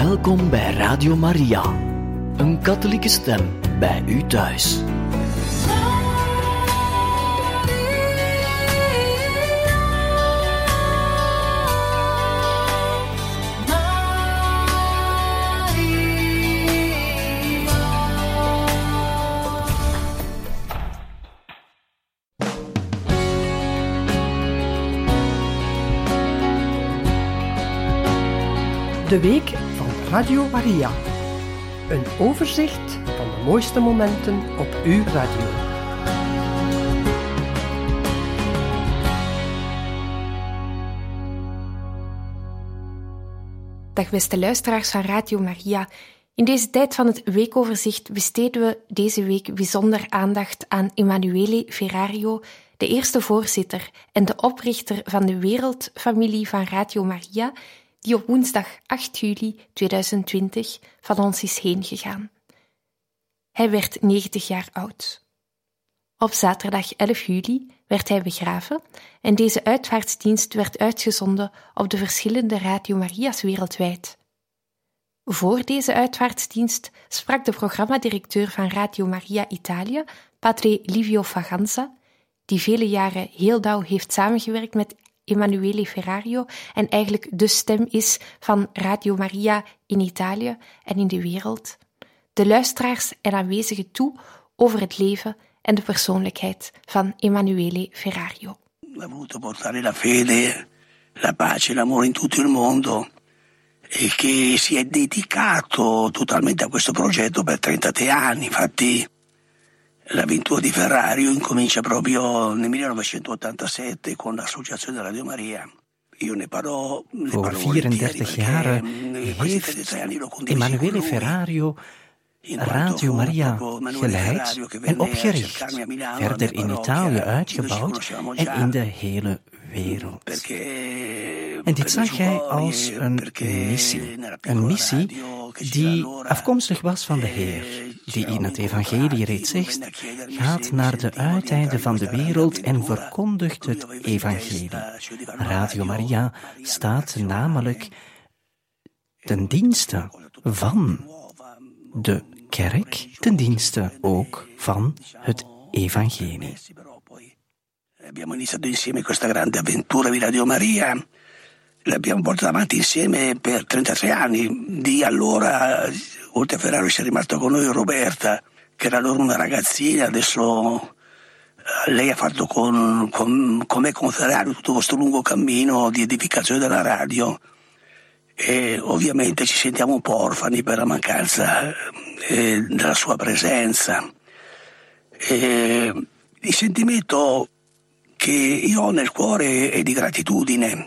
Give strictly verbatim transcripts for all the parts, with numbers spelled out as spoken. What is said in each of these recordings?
Welkom bij Radio Maria, een katholieke stem bij u thuis. De week van Radio Maria. Een overzicht van de mooiste momenten op uw radio. Dag beste luisteraars van Radio Maria. In deze tijd van het weekoverzicht besteden we deze week bijzonder aandacht aan Emanuele Ferrario, de eerste voorzitter en de oprichter van de wereldfamilie van Radio Maria, die op woensdag acht juli tweeduizend twintig van ons is heengegaan. Hij werd negentig jaar oud. Op zaterdag elf juli werd hij begraven en deze uitvaartsdienst werd uitgezonden op de verschillende Radio Maria's wereldwijd. Voor deze uitvaartsdienst sprak de programmadirecteur van Radio Maria Italië, Padre Livio Faganza, die vele jaren heel nauw heeft samengewerkt met Emanuele Ferrario en eigenlijk de stem is van Radio Maria in Italië en in de wereld, de luisteraars en aanwezigen toe over het leven en de persoonlijkheid van Emanuele Ferrario. Ha voluto portare la fede, la pace, l'amore in tutto il mondo e che si è dedicato totalmente a questo progetto per trentatré anni. Infatti l'avventura di Ferrario incomincia proprio nel millenovecentottantasette con l'associazione Radio Maria. Voor vierendertig jaren heeft Emanuele Ferrario Radio Maria geleid en opgericht, verder in Italië uitgebouwd en in de hele wereld. En dit zag hij als een missie. Een missie die afkomstig was van de Heer, die in het evangelie reeds zegt, gaat naar de uiteinden van de wereld en verkondigt het evangelie. Radio Maria staat namelijk ten dienste van de kerk, ten dienste ook van het evangelie. Abbiamo iniziato insieme questa grande avventura di Radio Maria. L'abbiamo portata avanti insieme per trentatré anni. Di allora, oltre a Ferrario, c'è rimasta con noi Roberta, che era allora una ragazzina. Adesso lei ha fatto con, con, con me, con Ferrario, tutto questo lungo cammino di edificazione della radio. E ovviamente ci sentiamo un po' orfani per la mancanza eh, della sua presenza. E il sentimento che io ho nel cuore è di gratitudine.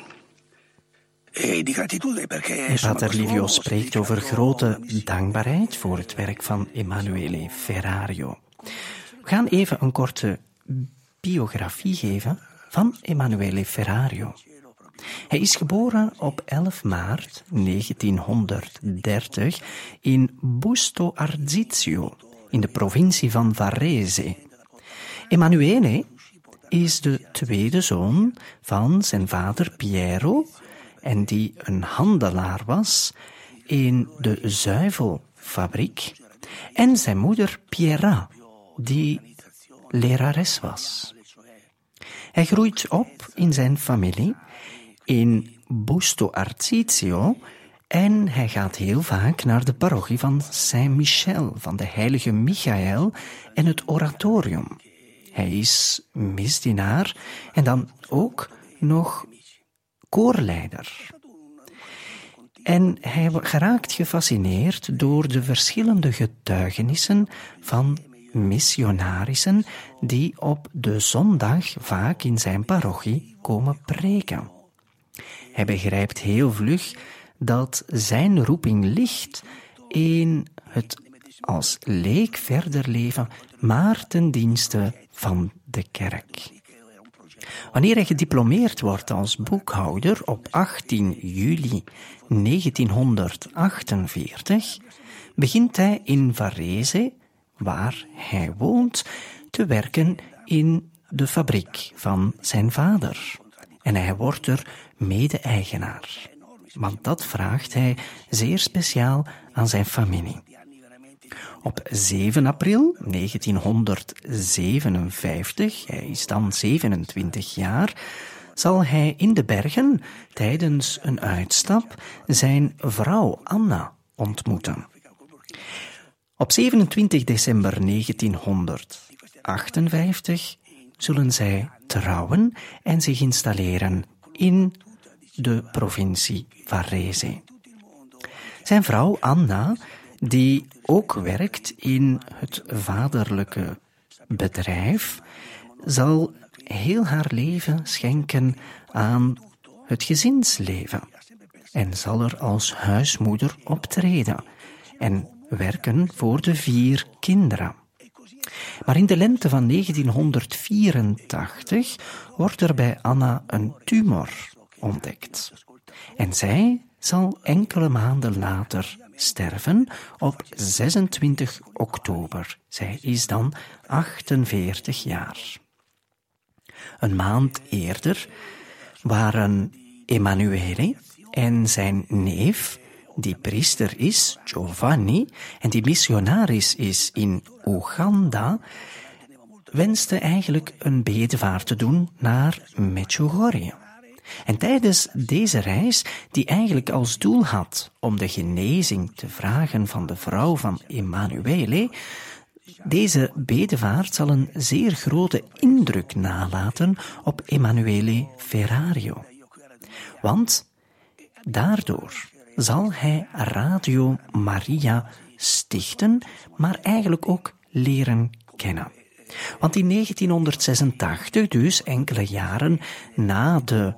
Pater Livio spreekt over grote dankbaarheid voor het werk van Emanuele Ferrario. We gaan even een korte biografie geven van Emanuele Ferrario. Hij is geboren op elf maart negentienhonderddertig in Busto Arsizio, in de provincie van Varese. Emanuele is de tweede zoon van zijn vader Piero, en die een handelaar was in de zuivelfabriek, en zijn moeder Piera, die lerares was. Hij groeit op in zijn familie in Busto Arsizio en hij gaat heel vaak naar de parochie van Saint-Michel, van de heilige Michael en het oratorium. Hij is misdienaar en dan ook nog koorleider. En hij geraakt gefascineerd door de verschillende getuigenissen van missionarissen die op de zondag vaak in zijn parochie komen preken. Hij begrijpt heel vlug dat zijn roeping ligt in het als leek verder leven, maar ten dienste van de kerk. Wanneer hij gediplomeerd wordt als boekhouder op achttien juli negentienhonderdachtenveertig, begint hij in Varese, waar hij woont, te werken in de fabriek van zijn vader. En hij wordt er mede-eigenaar. want dat vraagt hij zeer speciaal aan zijn familie. Op zeven april negentienhonderdzevenenvijftig, hij is dan zevenentwintig jaar, zal hij in de bergen tijdens een uitstap zijn vrouw Anna ontmoeten. Op zevenentwintig december negentienhonderdachtenvijftig zullen zij trouwen en zich installeren in de provincie Varese. Zijn vrouw Anna, die ook werkt in het vaderlijke bedrijf, zal heel haar leven schenken aan het gezinsleven en zal er als huismoeder optreden en werken voor de vier kinderen. Maar in de lente van negentienhonderdvierentachtig wordt er bij Anna een tumor ontdekt. En zij zal enkele maanden later sterven op zesentwintig oktober. Zij is dan achtenveertig jaar. Een maand eerder waren Emanuele en zijn neef, die priester is, Giovanni, en die missionaris is in Oeganda, wenste eigenlijk een bedevaart te doen naar Medjugorje. En tijdens deze reis, die eigenlijk als doel had om de genezing te vragen van de vrouw van Emanuele, deze bedevaart zal een zeer grote indruk nalaten op Emanuele Ferrario. Want daardoor zal hij Radio Maria stichten, maar eigenlijk ook leren kennen. Want in negentienhonderdzesentachtig, dus enkele jaren na de,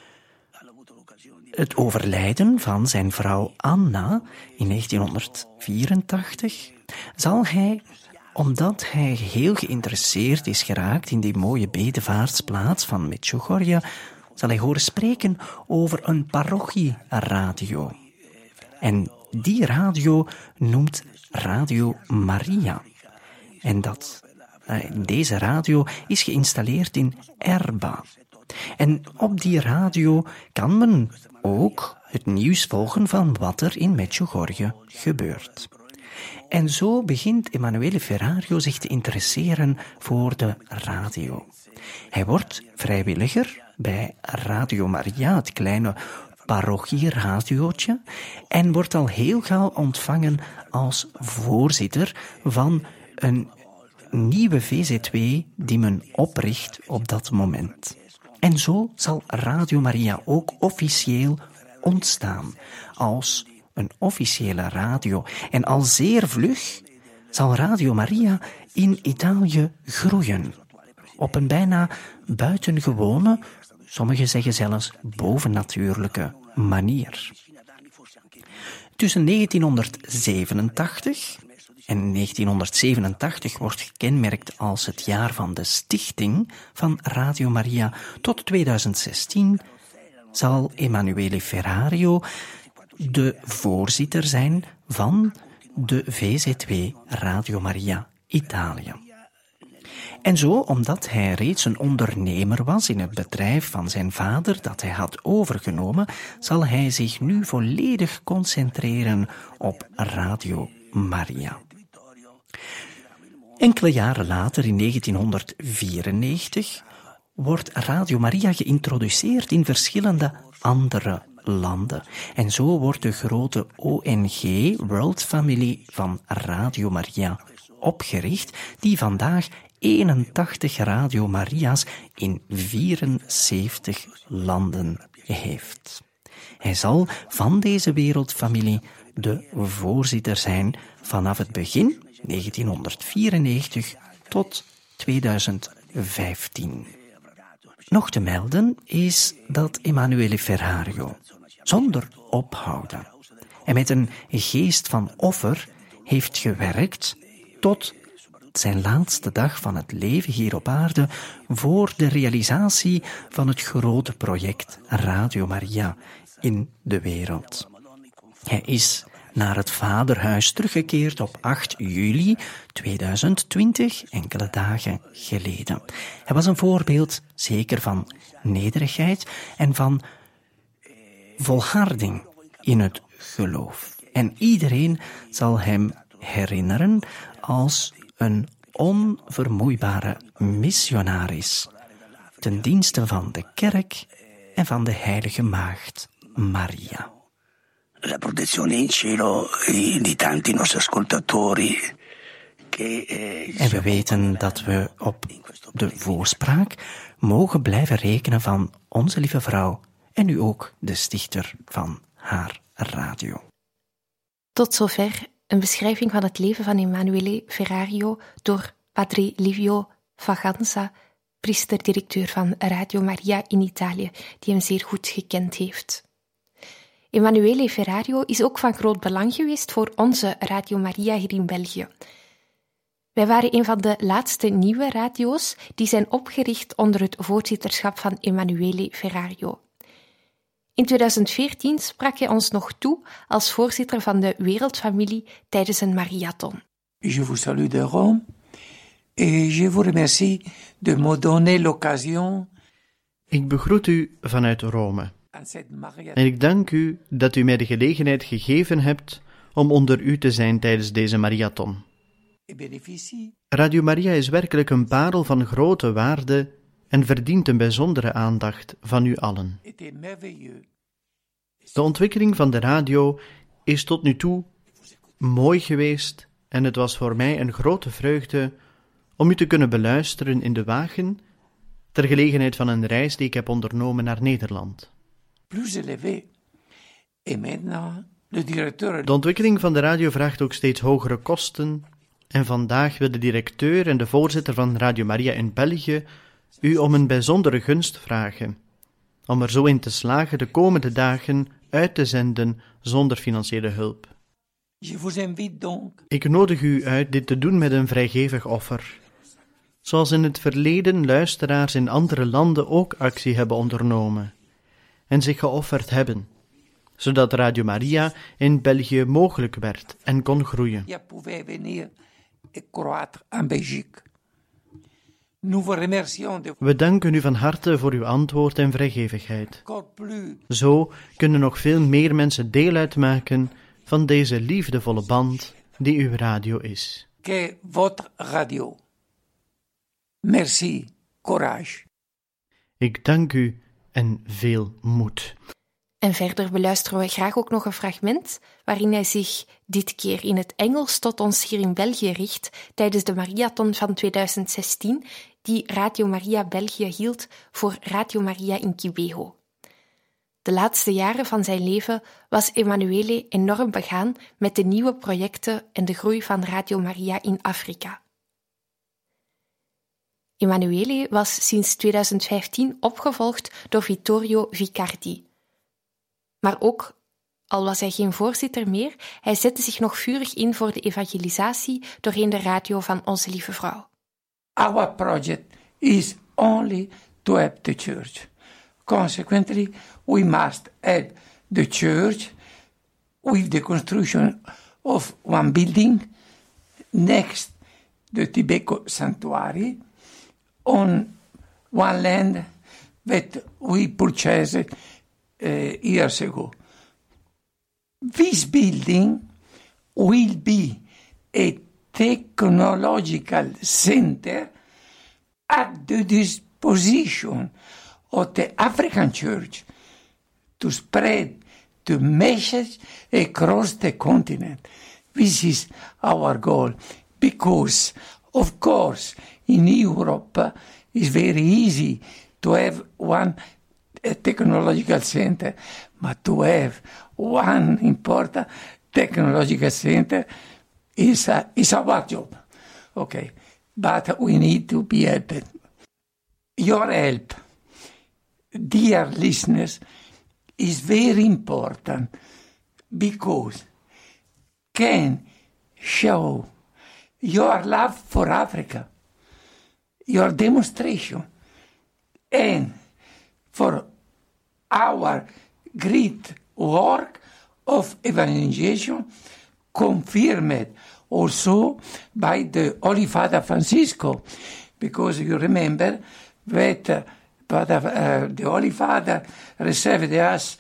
het overlijden van zijn vrouw Anna in negentienhonderdvierentachtig, zal hij, omdat hij heel geïnteresseerd is geraakt in die mooie bedevaartsplaats van Medjugorje, zal hij horen spreken over een parochieradio. En die radio noemt Radio Maria. En dat, deze radio is geïnstalleerd in Erba. En op die radio kan men ook het nieuws volgen van wat er in Medjugorje gebeurt. En zo begint Emanuele Ferrario zich te interesseren voor de radio. Hij wordt vrijwilliger bij Radio Maria, het kleine parochieradiootje, en wordt al heel gauw ontvangen als voorzitter van een nieuwe V Z W die men opricht op dat moment. En zo zal Radio Maria ook officieel ontstaan als een officiële radio. En al zeer vlug zal Radio Maria in Italië groeien. Op een bijna buitengewone, sommigen zeggen zelfs bovennatuurlijke manier. Tussen negentienhonderdzevenentachtig en negentienhonderdzevenentachtig wordt gekenmerkt als het jaar van de stichting van Radio Maria. Tot tweeduizend zestien zal Emanuele Ferrario de voorzitter zijn van de V Z W Radio Maria Italië. En zo, omdat hij reeds een ondernemer was in het bedrijf van zijn vader dat hij had overgenomen, zal hij zich nu volledig concentreren op Radio Maria. Enkele jaren later, in negentienhonderdvierennegentig, wordt Radio Maria geïntroduceerd in verschillende andere landen. En zo wordt de grote O N G, World Family van Radio Maria, opgericht, die vandaag eenentachtig Radio Maria's in vierenzeventig landen heeft. Hij zal van deze wereldfamilie de voorzitter zijn vanaf het begin, negentienhonderdvierennegentig, tot tweeduizend vijftien. Nog te melden is dat Emanuele Ferrario zonder ophouden en met een geest van offer heeft gewerkt tot zijn laatste dag van het leven hier op aarde voor de realisatie van het grote project Radio Maria in de wereld. Hij is naar het vaderhuis teruggekeerd op acht juli tweeduizend twintig, enkele dagen geleden. Hij was een voorbeeld zeker van nederigheid en van volharding in het geloof. En iedereen zal hem herinneren als een onvermoeibare missionaris ten dienste van de kerk en van de heilige maagd Maria. La protezione in cielo di tanti nostri ascoltatori. En we weten dat we op de voorspraak mogen blijven rekenen van onze lieve vrouw en nu ook de stichter van haar radio. Tot zover een beschrijving van het leven van Emanuele Ferrario door Padre Livio Faganza, priester-directeur van Radio Maria in Italië, die hem zeer goed gekend heeft. Emanuele Ferrario is ook van groot belang geweest voor onze Radio Maria hier in België. Wij waren een van de laatste nieuwe radio's die zijn opgericht onder het voorzitterschap van Emanuele Ferrario. In tweeduizend veertien sprak hij ons nog toe als voorzitter van de Wereldfamilie tijdens een marathon. Je vous salue de Rome et je vous remercie de me donner l'occasion. Ik begroet u vanuit Rome. En ik dank u dat u mij de gelegenheid gegeven hebt om onder u te zijn tijdens deze marathon. Radio Maria is werkelijk een parel van grote waarde en verdient een bijzondere aandacht van u allen. De ontwikkeling van de radio is tot nu toe mooi geweest en het was voor mij een grote vreugde om u te kunnen beluisteren in de wagen ter gelegenheid van een reis die ik heb ondernomen naar Nederland. De ontwikkeling van de radio vraagt ook steeds hogere kosten en vandaag wil de directeur en de voorzitter van Radio Maria in België u om een bijzondere gunst vragen, om er zo in te slagen de komende dagen uit te zenden zonder financiële hulp. Ik nodig u uit dit te doen met een vrijgevig offer, zoals in het verleden luisteraars in andere landen ook actie hebben ondernomen en zich geofferd hebben, zodat Radio Maria in België mogelijk werd en kon groeien. We danken u van harte voor uw antwoord en vrijgevigheid. Zo kunnen nog veel meer mensen deel uitmaken van deze liefdevolle band die uw radio is. Que votre radio. Merci, courage. Ik dank u en veel moed. En verder beluisteren we graag ook nog een fragment waarin hij zich dit keer in het Engels tot ons hier in België richt tijdens de marathon van tweeduizend zestien die Radio Maria België hield voor Radio Maria in Kibeho. De laatste jaren van zijn leven was Emanuele enorm begaan met de nieuwe projecten en de groei van Radio Maria in Afrika. Emanuele was sinds tweeduizend vijftien opgevolgd door Vittorio Vicardi. Maar ook, al was hij geen voorzitter meer, hij zette zich nog vurig in voor de evangelisatie doorheen de radio van Onze Lieve Vrouw. Our project is only to help the church. Consequently, we must help the church with the construction of one building next the Tibeco Sanctuary on one land that we purchased uh, years ago. This building will be a technological center at the disposition of the African Church to spread the message across the continent. This is our goal because, of course, in Europe uh, it's very easy to have one uh, technological center, but to have one important technological center is, uh, is our job. Okay, but we need to be helped. Your help, dear listeners, is very important because can show your love for Africa, your demonstration, and for our great work of evangelization confirmed also by the Holy Father Francisco, because you remember that uh, Father, uh, the Holy Father received us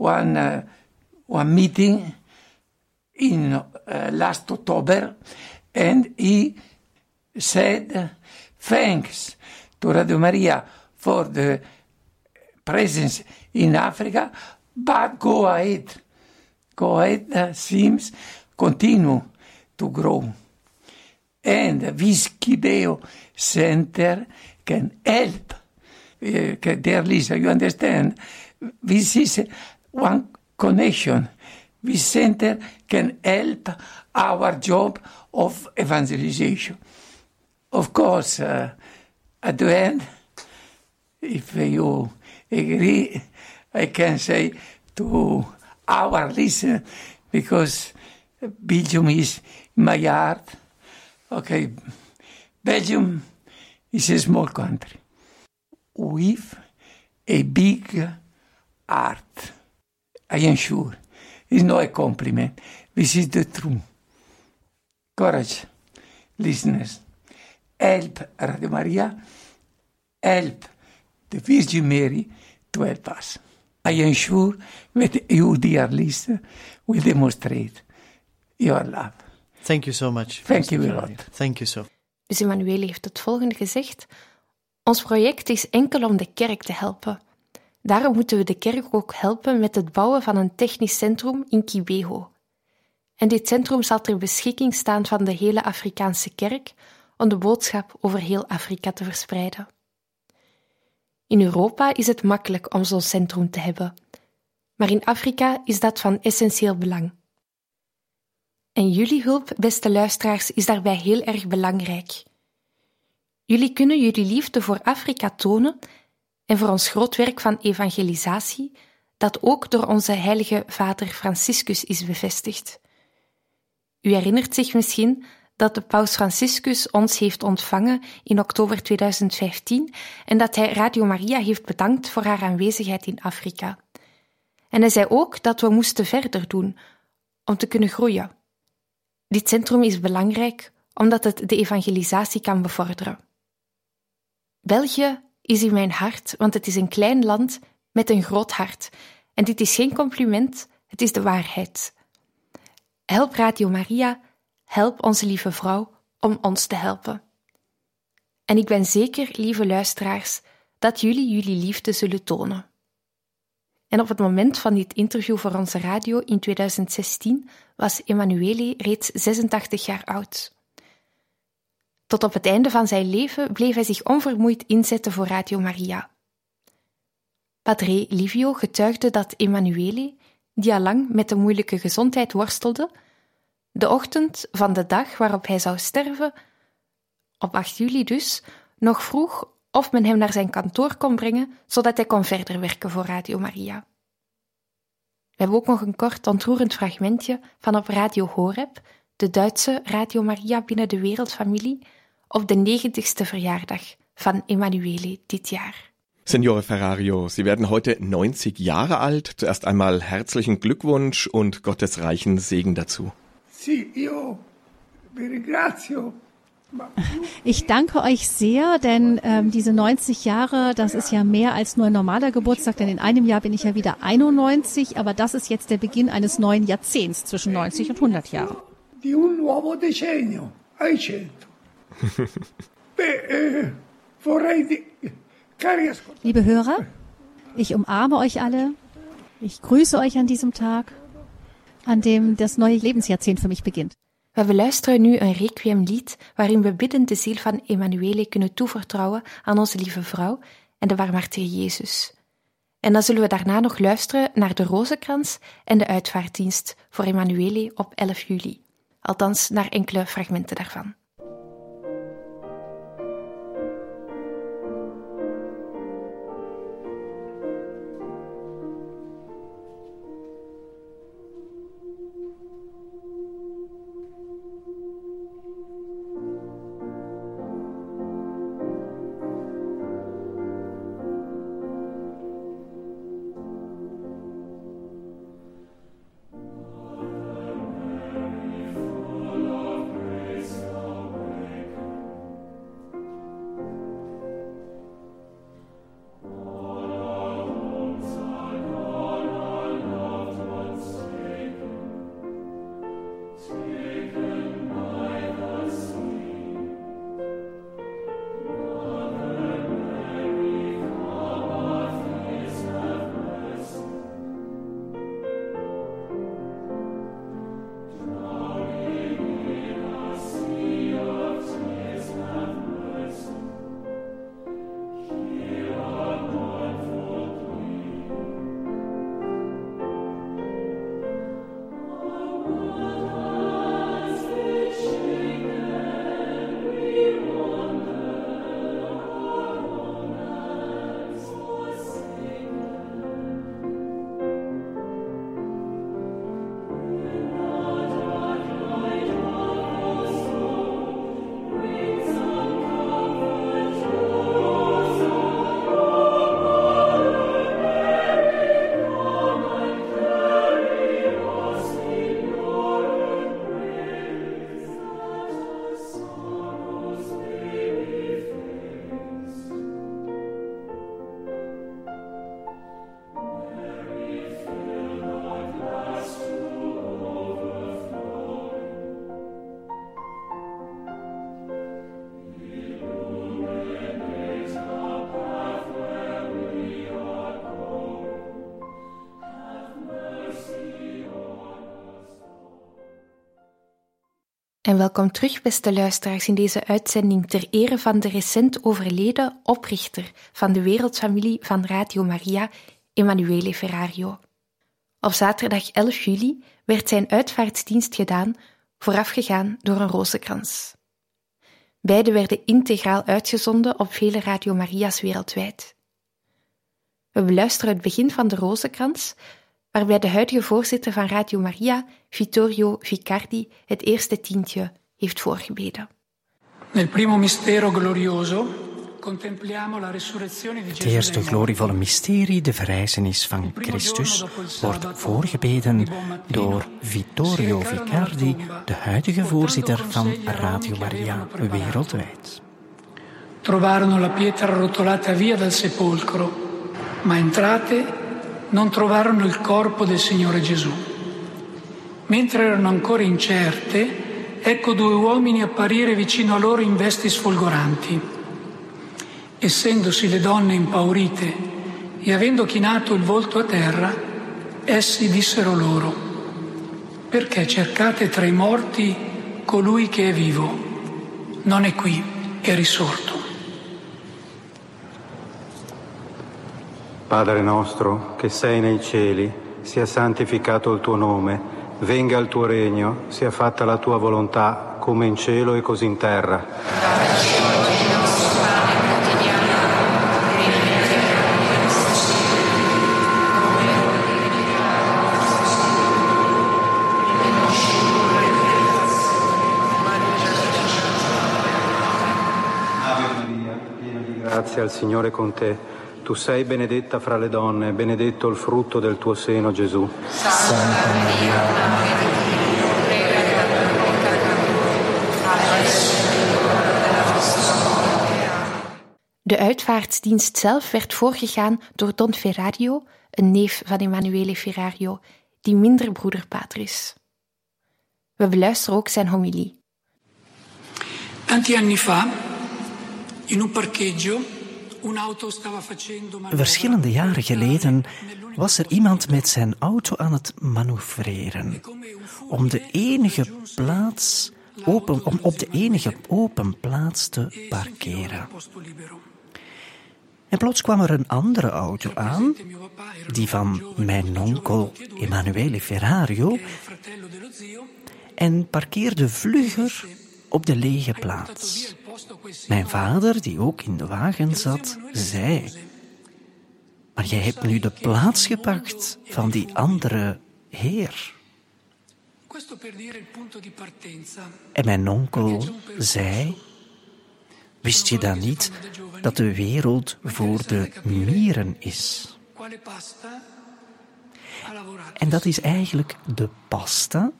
one, uh, one meeting in uh, last October, and he said thanks to Radio Maria for the presence in Africa, but go ahead. Go ahead, uh, seems continue to grow. And Viskideo Center can help. Uh, dear Lisa, you understand? This is one connection. This center can help our job of evangelization. Of course, uh, at the end, if you agree, I can say to our listener, because Belgium is my heart. Okay, Belgium is a small country with a big heart. I am sure. It's not a compliment. This is the truth. Courage, listeners. Help Radio Maria. Help the Virgin Mary to help us. I am sure that you, dear listener, will demonstrate your love. Thank you so much. Thank you a lot. Thank you so. Dus Emanuele heeft het volgende gezegd. Ons project is enkel om de kerk te helpen. Daarom moeten we de kerk ook helpen met het bouwen van een technisch centrum in Kibeho. En dit centrum zal ter beschikking staan van de hele Afrikaanse kerk om de boodschap over heel Afrika te verspreiden. In Europa is het makkelijk om zo'n centrum te hebben, maar in Afrika is dat van essentieel belang. En jullie hulp, beste luisteraars, is daarbij heel erg belangrijk. Jullie kunnen jullie liefde voor Afrika tonen en voor ons groot werk van evangelisatie, dat ook door onze heilige vader Franciscus is bevestigd. U herinnert zich misschien dat de paus Franciscus ons heeft ontvangen in oktober tweeduizend vijftien en dat hij Radio Maria heeft bedankt voor haar aanwezigheid in Afrika. En hij zei ook dat we moesten verder doen om te kunnen groeien. Dit centrum is belangrijk omdat het de evangelisatie kan bevorderen. België is in mijn hart, want het is een klein land met een groot hart. En dit is geen compliment, het is de waarheid. Help Radio Maria, help onze lieve vrouw om ons te helpen. En ik ben zeker, lieve luisteraars, dat jullie jullie liefde zullen tonen. En op het moment van dit interview voor onze radio in tweeduizend zestien was Emanuele reeds zesentachtig jaar oud. Tot op het einde van zijn leven bleef hij zich onvermoeid inzetten voor Radio Maria. Padre Livio getuigde dat Emanuele, die al lang met de moeilijke gezondheid worstelde, de ochtend van de dag waarop hij zou sterven, op acht juli dus, nog vroeg of men hem naar zijn kantoor kon brengen, zodat hij kon verder werken voor Radio Maria. We hebben ook nog een kort ontroerend fragmentje van op Radio Horeb, de Duitse Radio Maria binnen de wereldfamilie, op de negentigste verjaardag van Emanuele dit jaar. Signore Ferrario, Sie werden heute neunzig Jahre alt. Zuerst einmal herzlichen Glückwunsch und Gottes reichen Segen dazu. Sì, io vi ringrazio. Ich danke euch sehr, denn ähm, diese neunzig Jahre, das ist ja mehr als nur ein normaler Geburtstag, denn in einem Jahr bin ich ja wieder einundneunzig, aber das ist jetzt der Beginn eines neuen Jahrzehnts zwischen neunzig und hundert Jahren. Di un nuovo decennio, ai cento. Beh, eh, vorrei di... Liebe Hörer, ich umarme euch alle, ich grüße euch an diesem Tag, an dem das neue Lebensjahrzehnt für mich beginnt. We beluisteren nu een requiemlied waarin we bidden de ziel van Emanuele kunnen toevertrouwen aan onze lieve vrouw en de barmhartige Jezus. En dan zullen we daarna nog luisteren naar de rozenkrans en de uitvaartdienst voor Emanuele op elf juli. Althans, naar enkele fragmenten daarvan. Full of grace, En welkom terug, beste luisteraars, in deze uitzending ter ere van de recent overleden oprichter van de wereldfamilie van Radio Maria, Emanuele Ferrario. Op zaterdag elf juli werd zijn uitvaartsdienst gedaan, voorafgegaan door een rozenkrans. Beide werden integraal uitgezonden op vele Radio Maria's wereldwijd. We beluisteren het begin van de rozenkrans, waarbij de huidige voorzitter van Radio Maria, Vittorio Vicardi, het eerste tientje heeft voorgebeden. Nel primo mistero glorioso contempliamo la resurrezione di Het Gesù. eerste glorievolle mysterie, de verrijzenis van Christus, wordt voorgebeden door Vittorio Vicardi, de huidige voorzitter van Radio Maria wereldwijd. Trovarono la pietra rotolata via dal sepolcro, ma entrate non trovarono il corpo del Signore Gesù. Mentre erano ancora incerte, ecco due uomini apparire vicino a loro in vesti sfolgoranti. Essendosi le donne impaurite e avendo chinato il volto a terra, essi dissero loro: perché cercate tra i morti colui che è vivo? Non è qui, è risorto. Padre nostro, che sei nei cieli, sia santificato il tuo nome, venga il tuo regno, sia fatta la tua volontà, come in cielo e così in terra. Ave Maria, piena di grazia, il Signore è con te. Tu sei benedetta fra le donne, benedetto il frutto del tuo seno, Gesù. Santa Maria, Madre di Dio, prega per noi peccatori, adesso e nell'ora della nostra morte. De uitvaartsdienst zelf werd voorgegaan door Don Ferrario, een neef van Emanuele Ferrario, die minder broederpater is. We beluisteren ook zijn homilie. Tanti anni fa, in un parcheggio, Verschillende jaren geleden was er iemand met zijn auto aan het manoeuvreren om de enige plaats open, om op de enige open plaats te parkeren. En plots kwam er een andere auto aan, die van mijn onkel Emanuele Ferrario, en parkeerde vlugger op de lege plaats. Mijn vader, die ook in de wagen zat, zei: maar jij hebt nu de plaats gepakt van die andere heer. En mijn onkel zei: wist je dan niet dat de wereld voor de mieren is? En dat is eigenlijk de pasta,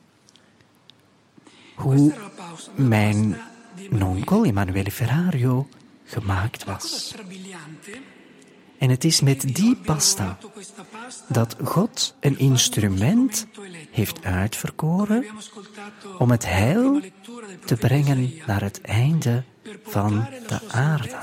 hoe mijn onkel Emanuele Ferrario gemaakt was. En het is met die pasta dat God een instrument heeft uitverkoren om het heil te brengen naar het einde van de aarde.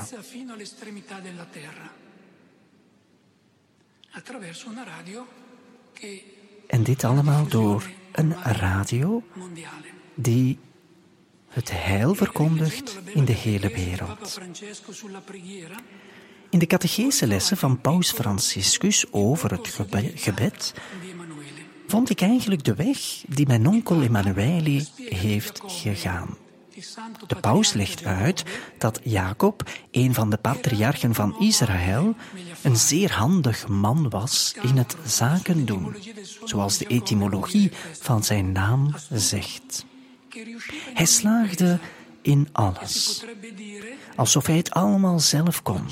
En dit allemaal door een radio die het heil verkondigt in de hele wereld. In de catecheselessen van Paus Franciscus over het gebed vond ik eigenlijk de weg die mijn onkel Emanuele heeft gegaan. De paus legt uit dat Jacob, een van de patriarchen van Israël, een zeer handig man was in het zaken doen, zoals de etymologie van zijn naam zegt. Hij slaagde in alles, alsof hij het allemaal zelf kon.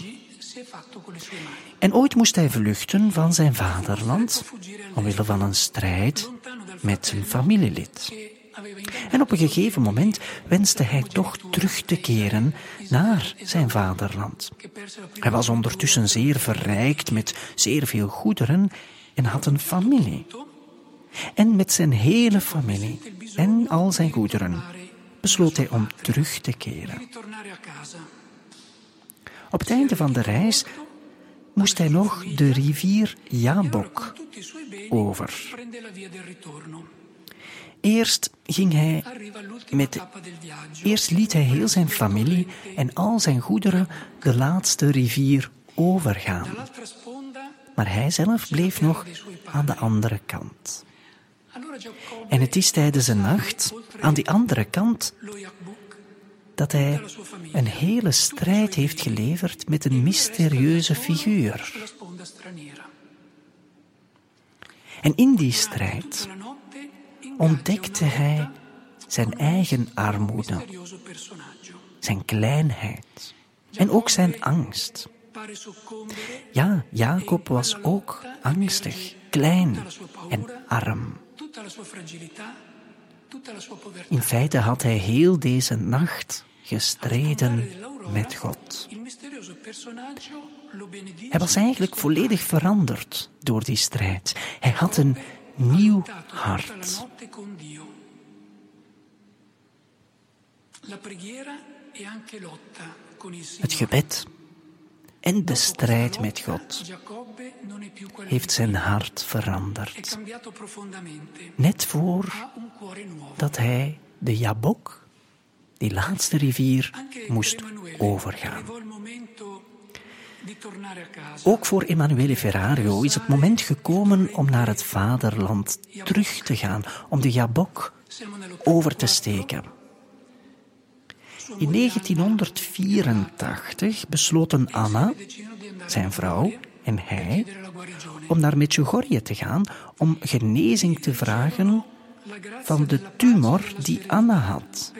En ooit moest hij vluchten van zijn vaderland, omwille van een strijd met een familielid. En op een gegeven moment wenste hij toch terug te keren naar zijn vaderland. Hij was ondertussen zeer verrijkt met zeer veel goederen en had een familie. En met zijn hele familie en al zijn goederen besloot hij om terug te keren. Op het einde van de reis moest hij nog de rivier Jabok over. Eerst ging hij met, eerst liet hij heel zijn familie en al zijn goederen de laatste rivier overgaan. Maar hij zelf bleef nog aan de andere kant. En het is tijdens een nacht aan die andere kant dat hij een hele strijd heeft geleverd met een mysterieuze figuur. En in die strijd ontdekte hij zijn eigen armoede, zijn kleinheid en ook zijn angst. Ja, Jacob was ook angstig, klein en arm. In feite had hij heel deze nacht gestreden met God. Hij was eigenlijk volledig veranderd door die strijd. Hij had een nieuw hart. Het gebed en de strijd met God heeft zijn hart veranderd. Net voor dat hij de Jabok, die laatste rivier, moest overgaan. Ook voor Emanuele Ferrario is het moment gekomen om naar het vaderland terug te gaan, om de Jabok over te steken. In negentienhonderdvierentachtig besloten Anna, zijn vrouw en hij om naar Medjugorje te gaan om genezing te vragen van de tumor die Anna had.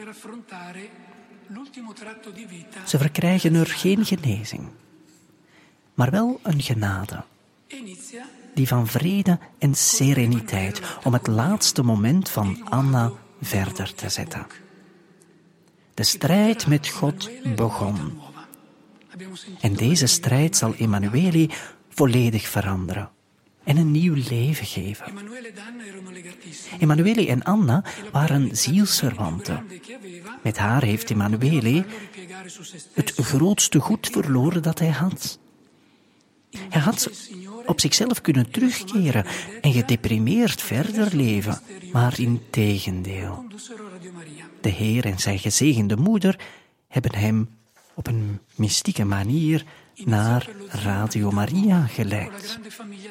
Ze verkrijgen er geen genezing, maar wel een genade, die van vrede en sereniteit om het laatste moment van Anna verder te zetten. De strijd met God begon. En deze strijd zal Emanuele volledig veranderen en een nieuw leven geven. Emanuele en Anna waren zielsverwanten. Met haar heeft Emanuele het grootste goed verloren dat hij had. Hij had op zichzelf kunnen terugkeren en gedeprimeerd verder leven, maar integendeel. De Heer en zijn gezegende moeder hebben hem op een mystieke manier naar Radio Maria geleid.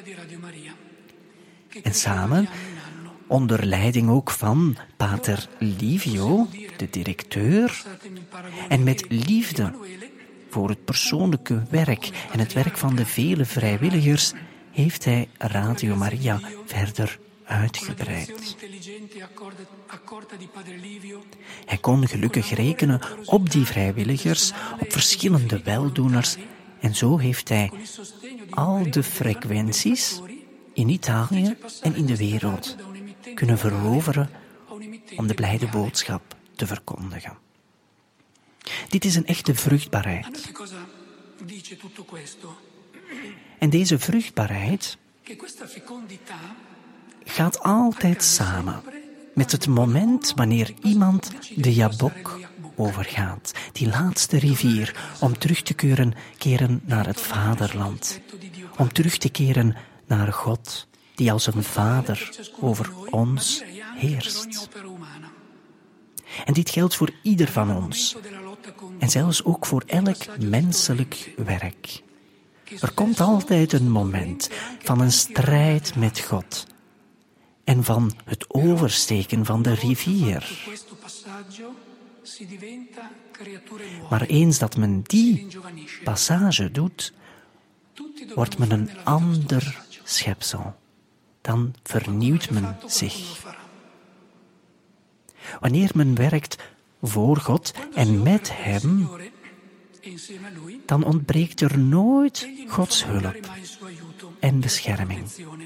En samen, onder leiding ook van pater Livio, de directeur, en met liefde voor het persoonlijke werk en het werk van de vele vrijwilligers, heeft hij Radio Maria verder uitgebreid. Hij kon gelukkig rekenen op die vrijwilligers, op verschillende weldoeners, en zo heeft hij al de frequenties in Italië en in de wereld kunnen veroveren om de blijde boodschap te verkondigen. Dit is een echte vruchtbaarheid. En deze vruchtbaarheid gaat altijd samen met het moment wanneer iemand de Jabok overgaat, die laatste rivier, om terug te keren, keren naar het vaderland, om terug te keren naar God, die als een vader over ons heerst. En dit geldt voor ieder van ons, en zelfs ook voor elk menselijk werk. Er komt altijd een moment van een strijd met God en van het oversteken van de rivier. Maar eens dat men die passage doet, wordt men een ander schepsel. Dan vernieuwt men zich. Wanneer men werkt voor God en met Hem, dan ontbreekt er nooit Gods hulp en bescherming.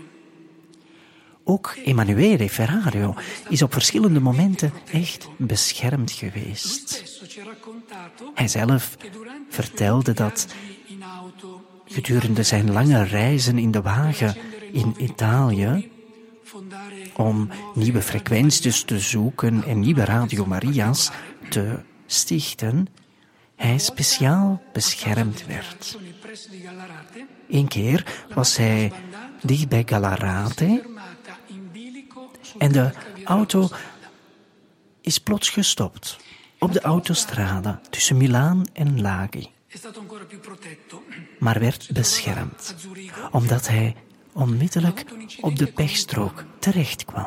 Ook Emanuele Ferrario is op verschillende momenten echt beschermd geweest. Hij zelf vertelde dat gedurende zijn lange reizen in de wagen in Italië, om nieuwe frequenties te zoeken en nieuwe Radio Maria's te stichten, hij speciaal beschermd werd. Eén keer was hij dicht bij Gallarate En de auto is plots gestopt op de autostrade tussen Milaan en Laghi. Maar werd beschermd, omdat hij onmiddellijk op de pechstrook terecht kwam.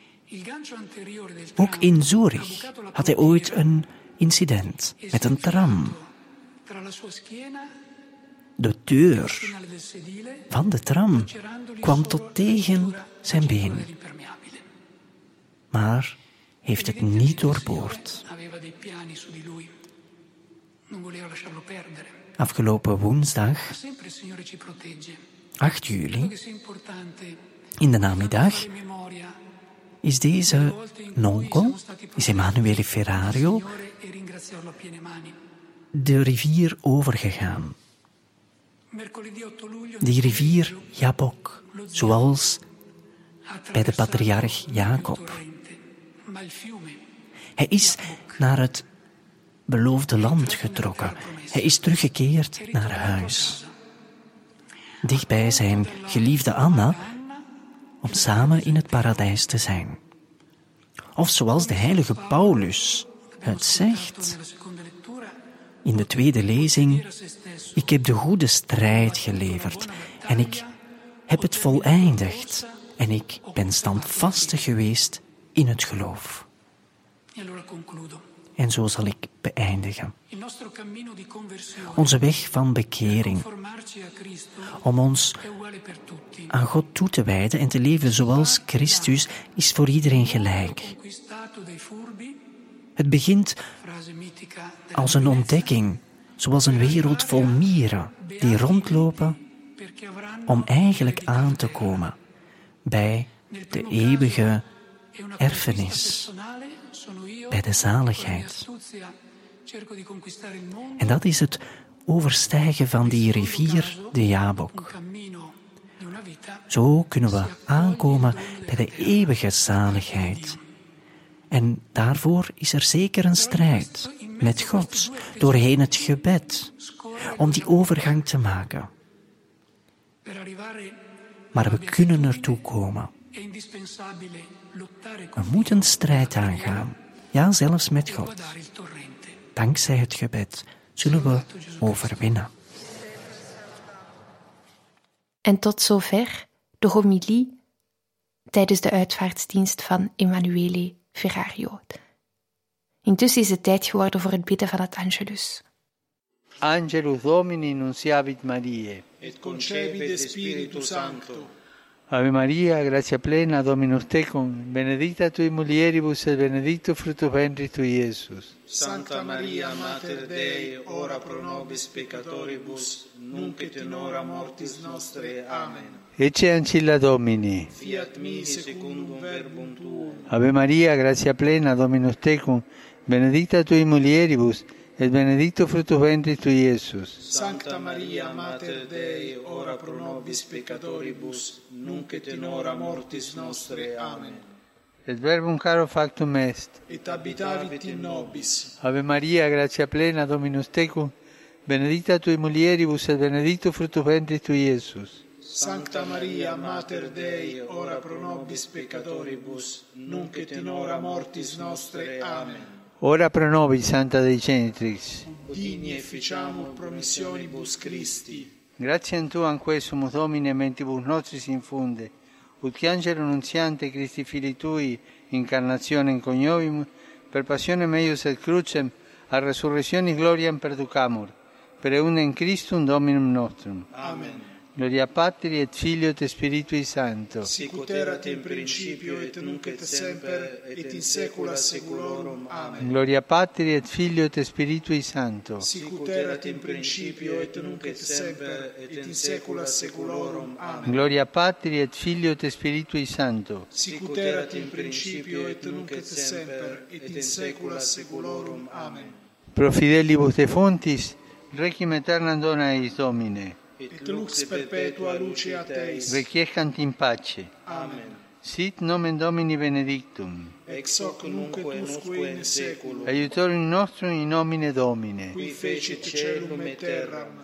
Ook in Zurich had hij ooit een incident met een tram. De deur van de tram kwam tot tegen zijn been, maar heeft het niet doorboord. Afgelopen woensdag, acht juli, in de namiddag, is deze nonkel, is Emanuele Ferrario, de rivier overgegaan. Die rivier Jabok, zoals bij de patriarch Jacob. Hij is naar het beloofde land getrokken. Hij is teruggekeerd naar huis. Dichtbij zijn geliefde Anna, om samen in het paradijs te zijn. Of zoals de heilige Paulus het zegt in de tweede lezing: ik heb de goede strijd geleverd en ik heb het voleindigd en ik ben standvastig geweest in het geloof. En zo zal ik beëindigen. Onze weg van bekering, om ons aan God toe te wijden en te leven zoals Christus, is voor iedereen gelijk. Het begint als een ontdekking, zoals een wereld vol mieren die rondlopen om eigenlijk aan te komen bij de eeuwige erfenis, bij de zaligheid. En dat is het overstijgen van die rivier de Jabok. Zo kunnen we aankomen bij de eeuwige zaligheid. En daarvoor is er zeker een strijd met God, doorheen het gebed, om die overgang te maken. Maar we kunnen ertoe komen. We moeten strijd aangaan, ja, zelfs met God. Dankzij het gebed zullen we overwinnen. En tot zover de homilie tijdens de uitvaartsdienst van Emanuele Ferrario. Intussen is het tijd geworden voor het bidden van het Angelus. Angelus Domini nunciavit Mariae. Et concepit Spiritus Sancto. Ave Maria, gratia plena, Dominus tecum, benedicta tui mulieribus et benedictus fructus ventris tui, Iesus. Sancta Maria, Mater Dei, ora pro nobis peccatoribus, nunc et in hora mortis nostre. Amen. Ecce ancilla Domini. Fiat mi secundum verbum tuum. Ave Maria, gratia plena, Dominus tecum, benedicta tui mulieribus, et benedictus fructus ventris tui, Iesus. Sancta Maria, Mater Dei, ora pro nobis peccatoribus, nunc et in hora mortis nostre. Amen. Et verbum caro factum est. Et habitavit in nobis. Ave Maria, gratia plena, Dominus tecum, benedicta tui mulieribus, et benedictus fructus ventris tui, Iesus. Sancta Maria, Mater Dei, ora pro nobis peccatoribus, nunc et in hora mortis nostre. Amen. Ora pro nobis, Santa Dei Genitrix. Digni efficiamur promissionibus Christi. Gratiam Tuam quesumus Domine mentibus nostris infunde, ut angelo nuntiante Christi Filii Tui, incarnationem coniovimus, per passionem eius et crucem, a resurrectionis gloriam perducamur, per eundem Christum Dominum nostrum. Amen. Gloria Patri et Filio et Spiritui Sancto. Sicut erat in principio et nunc et semper et in saecula saeculorum. Amen. Gloria Patri et Filio et Spiritui Sancto. Sicut erat in principio et nunc et semper et in saecula saeculorum. Amen. Gloria Patri et Filio et Spiritui Sancto. Sicut erat in principio et nunc et semper et in saecula saeculorum. Amen. Pro fidelibus defuntis, requiem aeternam dona eis Domine. Et lux perpetua luceat eis. Requiescant in pace. Amen. Sit nomen Domini benedictum. Ex hoc nunc et usque in saeculum. Aiutorium nostrum in nomine Domine. Qui fecit caelum et terram.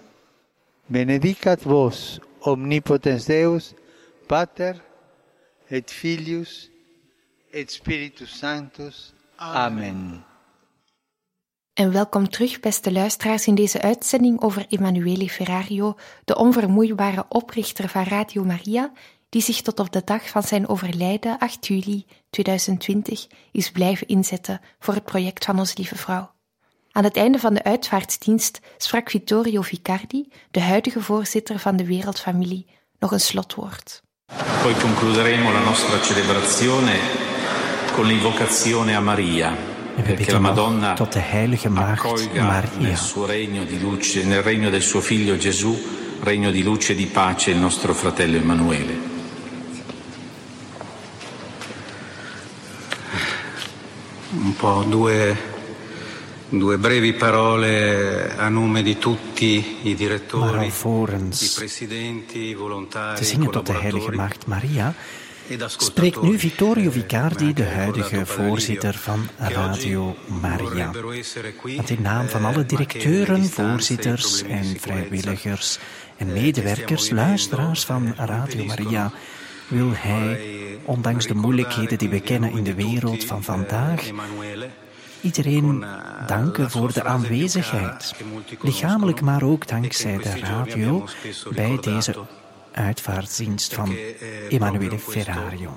Benedicat vos, omnipotens Deus, Pater et Filius et Spiritus Sanctus. Amen. En welkom terug, beste luisteraars, in deze uitzending over Emanuele Ferrario, de onvermoeibare oprichter van Radio Maria, die zich tot op de dag van zijn overlijden, acht juli tweeduizend twintig, is blijven inzetten voor het project van Onze Lieve Vrouw. Aan het einde van de uitvaartsdienst sprak Vittorio Vicardi, de huidige voorzitter van de Wereldfamilie, nog een slotwoord. Poi concluderemo la nostra celebrazione con l'invocazione a Maria. En we bidden nog tot de heilige maagd Maria. Nel suo regno di luce, nel regno del suo figlio Gesù, regno di luce e di pace, il nostro fratello Emanuele. Un po' due, due brevi parole a nome di tutti i direttori, i presidenti, i volontari, te zingen tot de heilige maagd Maria, spreekt nu Vittorio Vicardi, de huidige voorzitter van Radio Maria. Want in naam van alle directeuren, voorzitters en vrijwilligers en medewerkers, luisteraars van Radio Maria, wil hij, ondanks de moeilijkheden die we kennen in de wereld van vandaag, iedereen danken voor de aanwezigheid, lichamelijk maar ook dankzij de radio, bij deze uitvaartdienst van Emanuele Ferrario.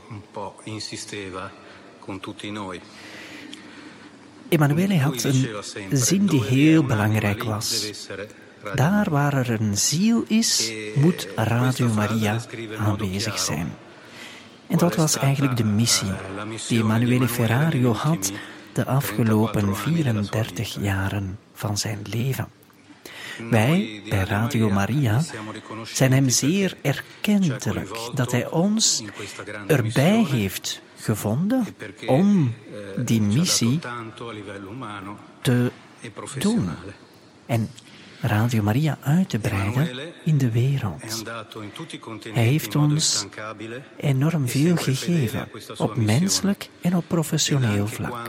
Emanuele had een zin die heel belangrijk was. Daar waar er een ziel is, moet Radio Maria aanwezig zijn. En dat was eigenlijk de missie die Emanuele Ferrario had de afgelopen vierendertig jaren van zijn leven. Wij, bij Radio Maria, zijn hem zeer erkentelijk dat hij ons erbij heeft gevonden om die missie te doen en Radio Maria uit te breiden in de wereld. Hij heeft ons enorm veel gegeven, op menselijk en op professioneel vlak.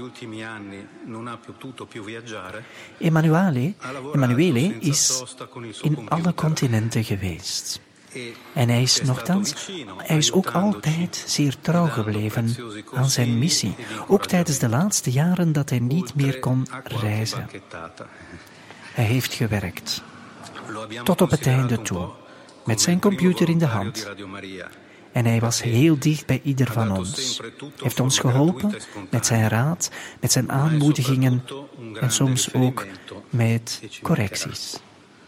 Emanuele, Emanuele is in alle continenten geweest. En hij is nogthans, hij is ook altijd zeer trouw gebleven aan zijn missie, ook tijdens de laatste jaren dat hij niet meer kon reizen. Hij heeft gewerkt, tot op het einde toe, met zijn computer in de hand. En hij was heel dicht bij ieder van ons. Hij heeft ons geholpen met zijn raad, met zijn aanmoedigingen en soms ook met correcties.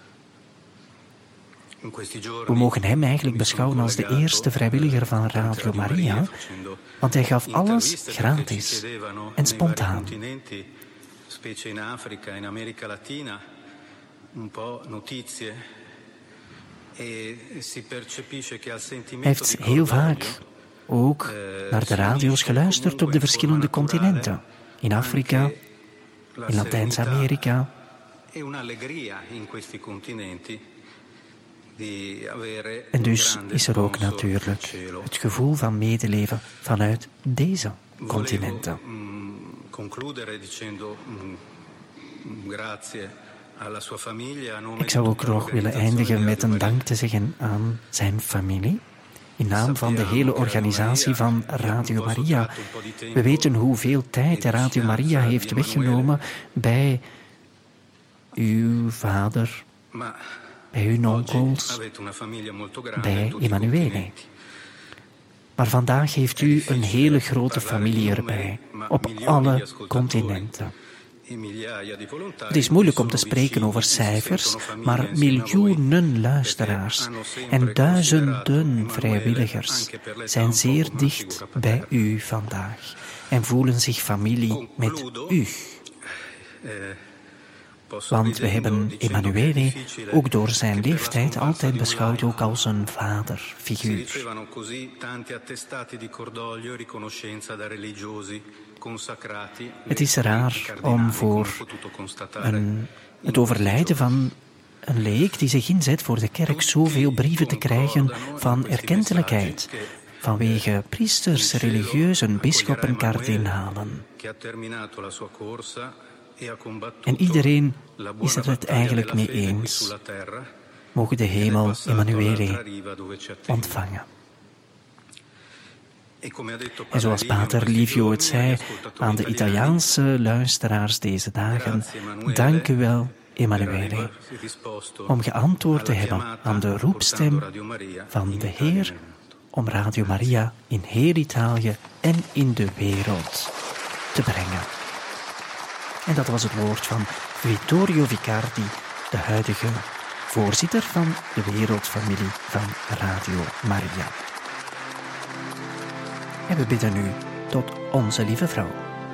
We mogen hem eigenlijk beschouwen als de eerste vrijwilliger van Radio Maria, want hij gaf alles gratis en spontaan. Specie in Afrika, in Amerika Latina, un po' notizie. Hij heeft heel vaak ook naar de radio's geluisterd op de verschillende continenten. In Afrika, in Latijns-Amerika. En dus is er ook natuurlijk het gevoel van medeleven vanuit deze continenten. Ik zou ook nog willen eindigen met een dank te zeggen aan zijn familie, in naam van de hele organisatie van Radio Maria. We weten hoeveel tijd Radio Maria heeft weggenomen bij uw vader, bij uw onkels, bij Emanuele. Maar vandaag heeft u een hele grote familie erbij, op alle continenten. Het is moeilijk om te spreken over cijfers, maar miljoenen luisteraars en duizenden vrijwilligers zijn zeer dicht bij u vandaag en voelen zich familie met u. Want we hebben Emanuele ook door zijn leeftijd altijd beschouwd ook als een vaderfiguur. Het is raar om voor een, het overlijden van een leek die zich inzet voor de kerk zoveel brieven te krijgen van erkentelijkheid vanwege priesters, religieuzen, bisschoppen, kardinalen. En iedereen is er het eigenlijk mee eens. Mogen de hemel Emanuele ontvangen. En zoals pater Livio het zei aan de Italiaanse luisteraars deze dagen, dank u wel, Emanuele, om geantwoord te hebben aan de roepstem van de Heer om Radio Maria in heel Italië en in de wereld te brengen. En dat was het woord van Vittorio Vicardi, de huidige voorzitter van de wereldfamilie van Radio Maria. En we bidden nu tot onze lieve vrouw.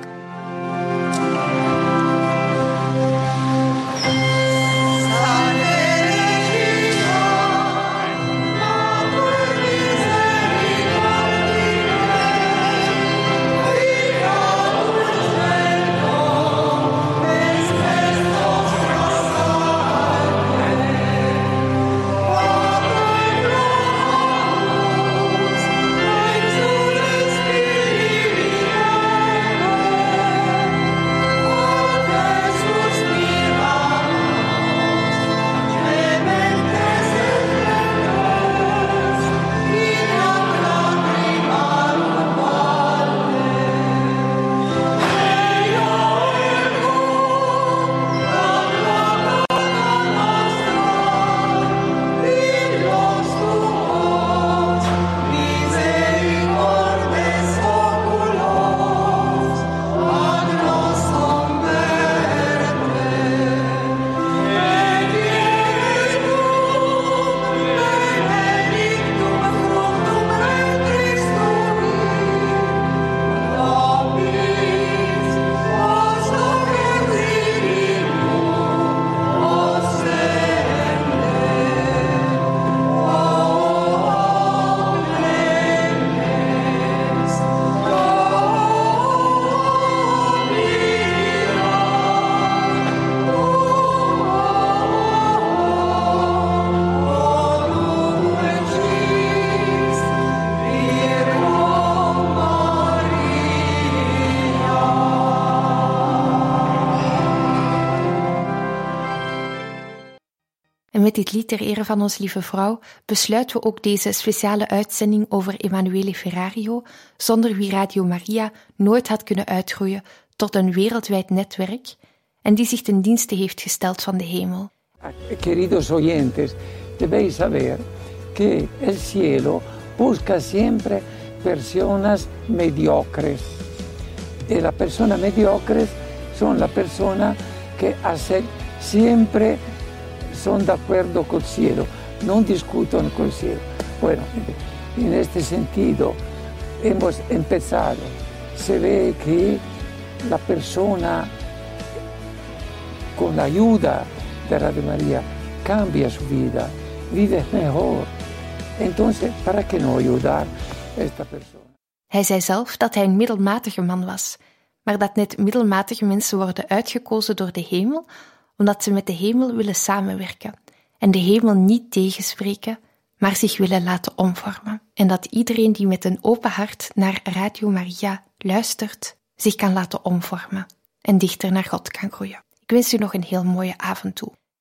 En met dit lied ter ere van onze lieve vrouw besluiten we ook deze speciale uitzending over Emanuele Ferrario, zonder wie Radio Maria nooit had kunnen uitgroeien tot een wereldwijd netwerk en die zich ten dienste heeft gesteld van de hemel. Queridos oyentes, debéis saber que el cielo busca siempre personas mediocres. Y las personas mediocres son las personas que hacen siempre son de acuerdo con el cielo, no discuten con el cielo. Bueno, en este sentido hemos empezado. Se ve que la persona con la ayuda de Radio María cambia su vida, vive mejor. Entonces, ¿para qué no ayudar a esta persona? Hij zei zelf dat hij een middelmatige man was, maar dat net middelmatige mensen worden uitgekozen door de hemel, omdat ze met de hemel willen samenwerken en de hemel niet tegenspreken, maar zich willen laten omvormen. En dat iedereen die met een open hart naar Radio Maria luistert, zich kan laten omvormen en dichter naar God kan groeien. Ik wens u nog een heel mooie avond toe.